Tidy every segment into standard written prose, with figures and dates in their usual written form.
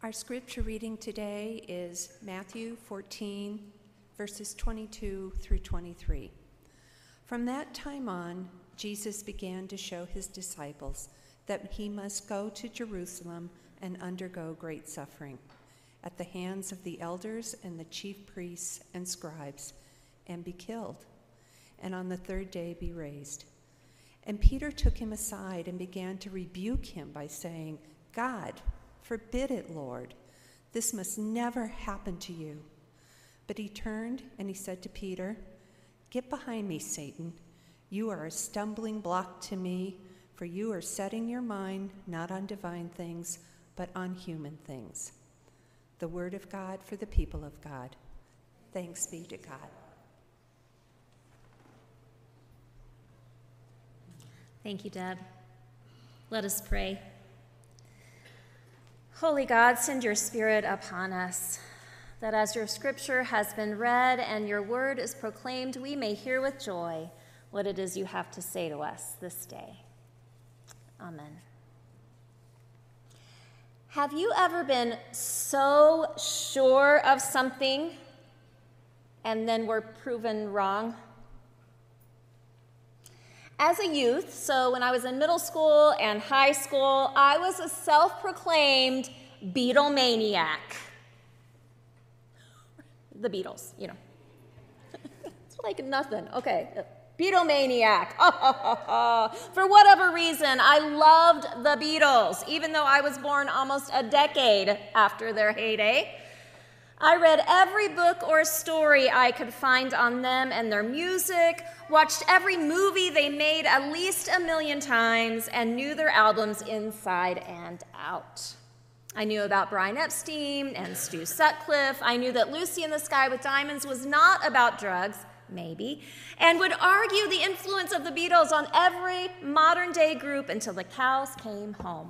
Our scripture reading today is Matthew 14, verses 22 through 23. From that time on, Jesus began to show his disciples that he must go to Jerusalem and undergo great suffering at the hands of the elders and the chief priests and scribes, and be killed, and on the third day be raised. And Peter took him aside and began to rebuke him by saying, "God, forbid it, Lord. This must never happen to you." But he turned and he said to Peter, "Get behind me, Satan. You are a stumbling block to me, for you are setting your mind not on divine things, but on human things." The word of God for the people of God. Thanks be to God. Thank you, Deb. Let us pray. Holy God, send your Spirit upon us, that as your scripture has been read and your word is proclaimed, we may hear with joy what it is you have to say to us this day. Amen. Have you ever been so sure of something and then were proven wrong? As a youth, so when I was in middle school and high school, I was a self-proclaimed Beatlemaniac. The Beatles, you know. It's like nothing. Okay, Beatlemaniac. For whatever reason, I loved the Beatles, even though I was born almost a decade after their heyday. I read every book or story I could find on them and their music, watched every movie they made at least 1,000,000 times, and knew their albums inside and out. I knew about Brian Epstein and Stu Sutcliffe. I knew that Lucy in the Sky with Diamonds was not about drugs, maybe, and would argue the influence of the Beatles on every modern-day group until the cows came home.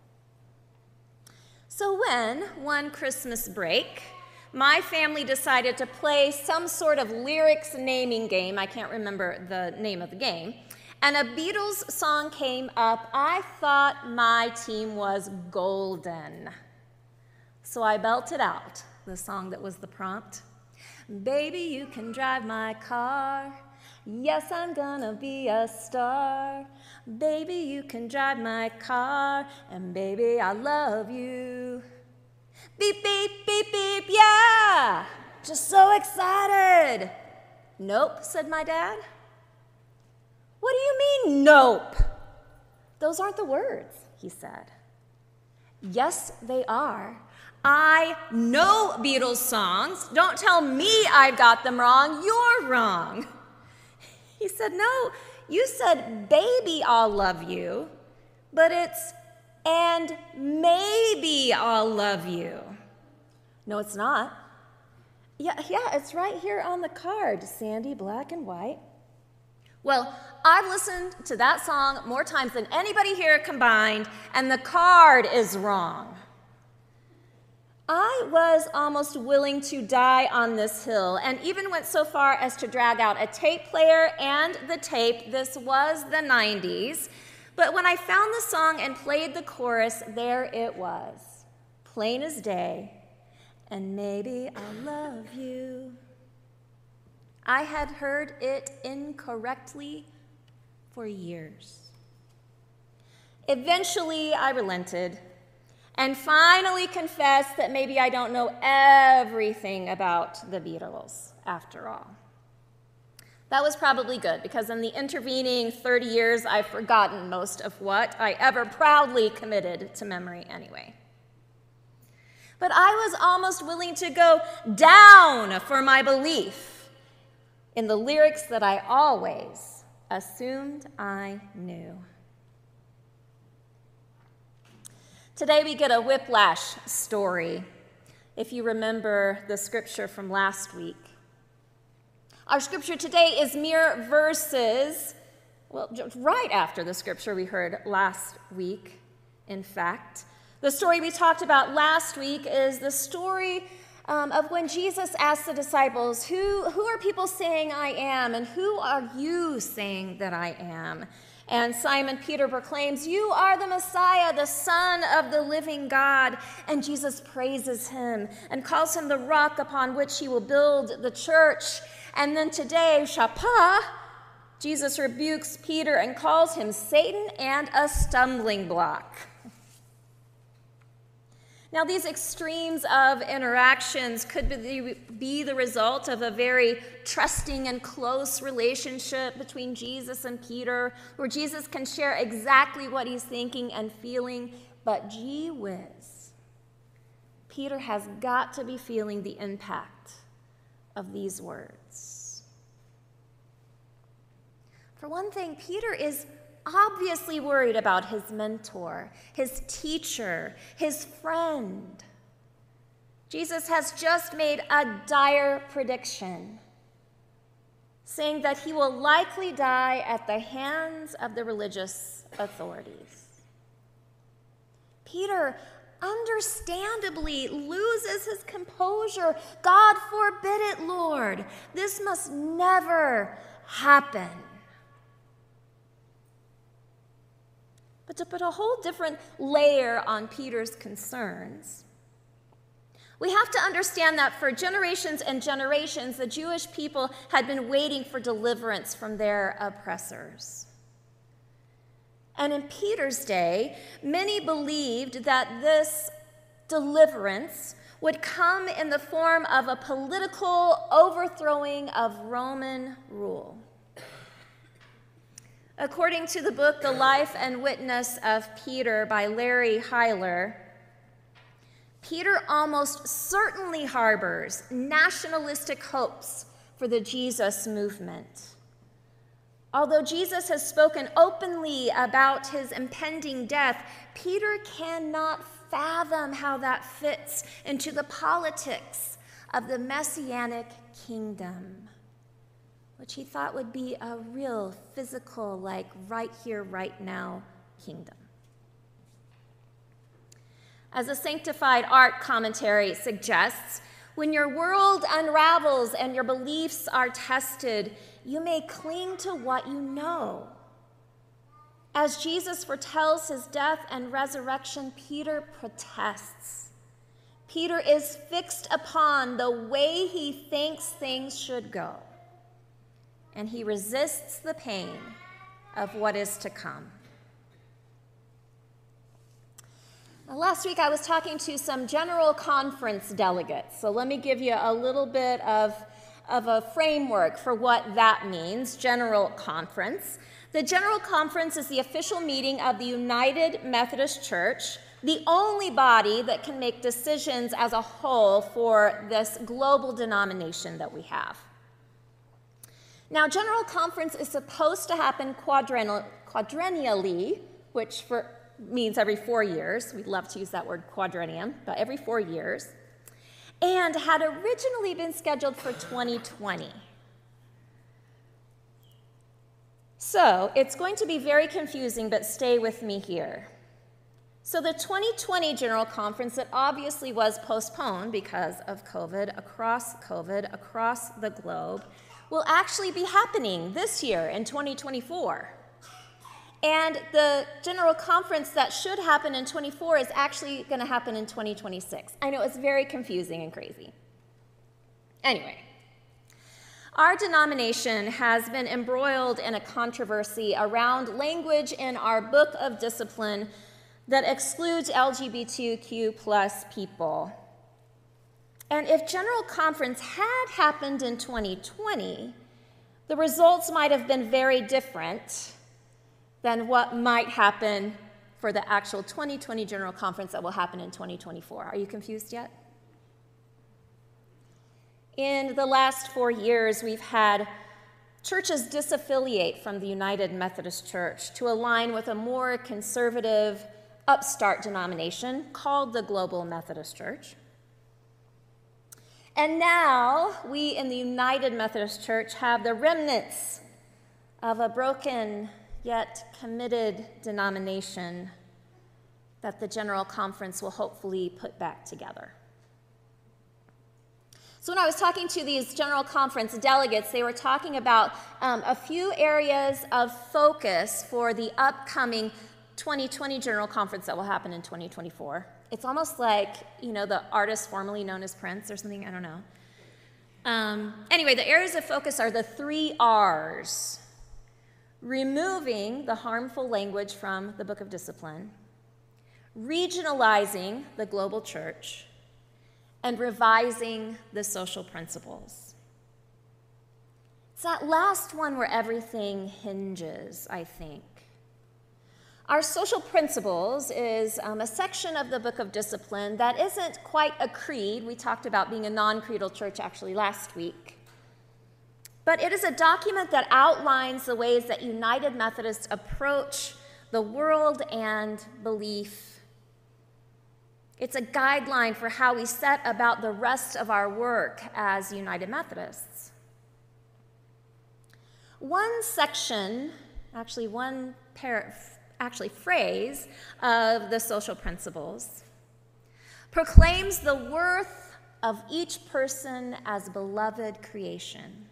So when, one Christmas break, my family decided to play some sort of lyrics naming game, I can't remember the name of the game, and a Beatles song came up, I thought my team was golden. So I belted out the song that was the prompt. Baby, you can drive my car. Yes, I'm gonna be a star. Baby, you can drive my car, and baby, I love you. Beep, beep, beep, beep, yeah! Just so excited. Nope, said my dad. What do you mean, nope? Those aren't the words, he said. Yes, they are. I know Beatles songs. Don't tell me I've got them wrong. You're wrong. He said, no, you said, baby, I'll love you, but it's, and maybe I'll love you. No, it's not. Yeah, it's right here on the card, Sandy, black and white. Well, I've listened to that song more times than anybody here combined, and the card is wrong. I was almost willing to die on this hill, and even went so far as to drag out a tape player and the tape. This was the 90s. But when I found the song and played the chorus, there it was, plain as day, and maybe I'll love you. I had heard it incorrectly for years. Eventually, I relented and finally confessed that maybe I don't know everything about the Beatles after all. That was probably good, because in the intervening 30 years, I've forgotten most of what I ever proudly committed to memory anyway. But I was almost willing to go down for my belief in the lyrics that I always assumed I knew. Today we get a whiplash story, if you remember the scripture from last week. Our scripture today is mere verses, well, just right after the scripture we heard last week, in fact. The story we talked about last week is the story of when Jesus asked the disciples, who are people saying I am, and who are you saying that I am? And Simon Peter proclaims, "You are the Messiah, the Son of the living God." And Jesus praises him and calls him the rock upon which he will build the church. And then today, Shapah, Jesus rebukes Peter and calls him Satan and a stumbling block. Now, these extremes of interactions could be the result of a very trusting and close relationship between Jesus and Peter, where Jesus can share exactly what he's thinking and feeling, but gee whiz, Peter has got to be feeling the impact of these words. For one thing, Peter is obviously worried about his mentor, his teacher, his friend. Jesus has just made a dire prediction, saying that he will likely die at the hands of the religious authorities. Peter understandably loses his composure. "God forbid it, Lord. This must never happen." But to put a whole different layer on Peter's concerns, we have to understand that for generations and generations, the Jewish people had been waiting for deliverance from their oppressors. And in Peter's day, many believed that this deliverance would come in the form of a political overthrowing of Roman rule. According to the book, The Life and Witness of Peter by Larry Heiler, Peter almost certainly harbors nationalistic hopes for the Jesus movement. Although Jesus has spoken openly about his impending death, Peter cannot fathom how that fits into the politics of the Messianic kingdom, which he thought would be a real physical, like right here, right now kingdom. As a Sanctified Art commentary suggests, when your world unravels and your beliefs are tested, you may cling to what you know. As Jesus foretells his death and resurrection, Peter protests. Peter is fixed upon the way he thinks things should go, and he resists the pain of what is to come. Last week, I was talking to some General Conference delegates, so let me give you a little bit of a framework for what that means, General Conference. The General Conference is the official meeting of the United Methodist Church, the only body that can make decisions as a whole for this global denomination that we have. Now, General Conference is supposed to happen quadrennially, which means every 4 years. We love to use that word quadrennium, but every 4 years, and had originally been scheduled for 2020. So it's going to be very confusing, but stay with me here. So the 2020 General Conference that obviously was postponed because of COVID across the globe will actually be happening this year in 2024. And the General Conference that should happen in 24 is actually going to happen in 2026. I know it's very confusing and crazy. Anyway, our denomination has been embroiled in a controversy around language in our Book of Discipline that excludes LGBTQ plus people. And if General Conference had happened in 2020, the results might have been very different than what might happen for the actual 2020 General Conference that will happen in 2024. Are you confused yet? In the last 4 years, we've had churches disaffiliate from the United Methodist Church to align with a more conservative, upstart denomination called the Global Methodist Church. And now, we in the United Methodist Church have the remnants of a broken yet committed denomination that the General Conference will hopefully put back together. So when I was talking to these General Conference delegates, they were talking about a few areas of focus for the upcoming 2020 General Conference that will happen in 2024. It's almost like, the artist formerly known as Prince or something, I don't know. Anyway, the areas of focus are the 3 R's. Removing the harmful language from the Book of Discipline, regionalizing the global church, and revising the social principles. It's that last one where everything hinges, I think. Our social principles is a section of the Book of Discipline that isn't quite a creed. We talked about being a non-creedal church actually last week. But it is a document that outlines the ways that United Methodists approach the world and belief. It's a guideline for how we set about the rest of our work as United Methodists. One section, one phrase of the social principles proclaims the worth of each person as beloved creation.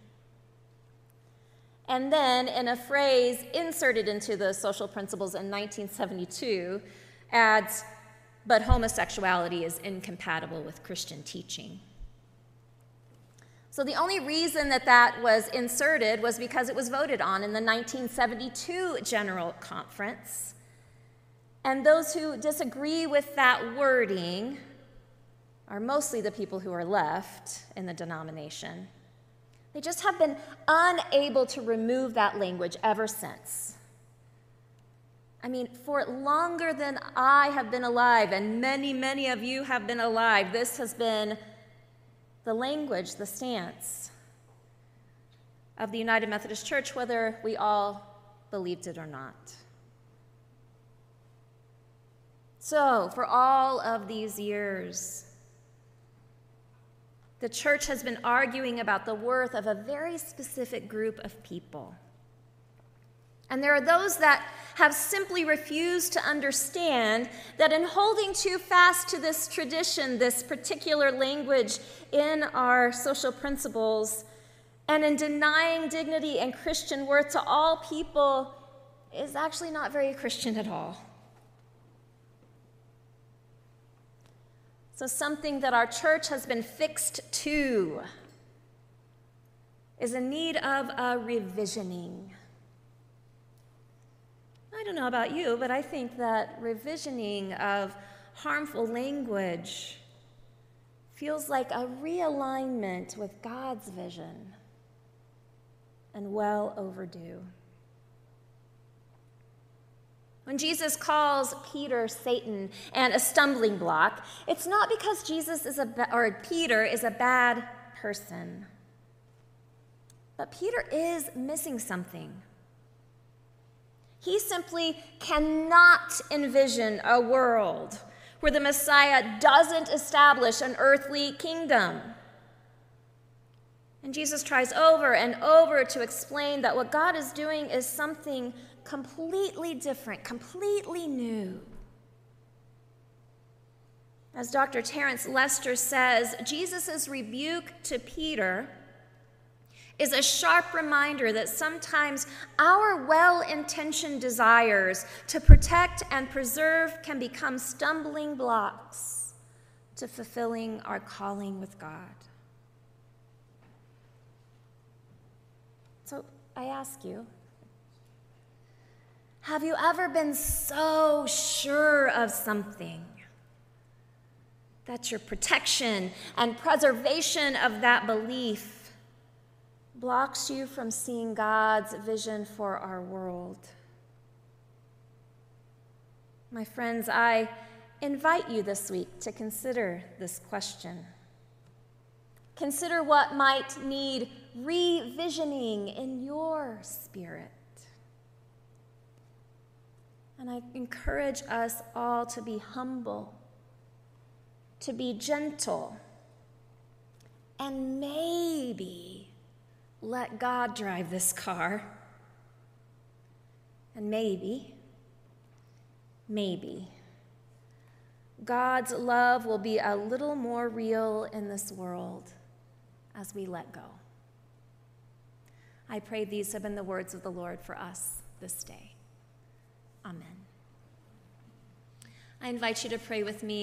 And then, in a phrase inserted into the social principles in 1972, adds, but homosexuality is incompatible with Christian teaching. So the only reason that was inserted was because it was voted on in the 1972 General Conference. And those who disagree with that wording are mostly the people who are left in the denomination. They just have been unable to remove that language ever since. For longer than I have been alive, and many, many of you have been alive, this has been the language, the stance of the United Methodist Church, whether we all believed it or not. So, for all of these years, the church has been arguing about the worth of a very specific group of people. And there are those that have simply refused to understand that in holding too fast to this tradition, this particular language in our social principles, and in denying dignity and Christian worth to all people is actually not very Christian at all. So something that our church has been fixed to is in need of a revisioning. I don't know about you, but I think that revisioning of harmful language feels like a realignment with God's vision, and well overdue. When Jesus calls Peter Satan and a stumbling block, it's not because Peter is a bad person. But Peter is missing something. He simply cannot envision a world where the Messiah doesn't establish an earthly kingdom. And Jesus tries over and over to explain that what God is doing is something completely different, completely new. As Dr. Terence Lester says, Jesus' rebuke to Peter is a sharp reminder that sometimes our well-intentioned desires to protect and preserve can become stumbling blocks to fulfilling our calling with God. So I ask you, have you ever been so sure of something that your protection and preservation of that belief blocks you from seeing God's vision for our world? My friends, I invite you this week to consider this question. Consider what might need revisioning in your spirit. And I encourage us all to be humble, to be gentle, and maybe let God drive this car. And maybe, God's love will be a little more real in this world as we let go. I pray these have been the words of the Lord for us this day. Amen. I invite you to pray with me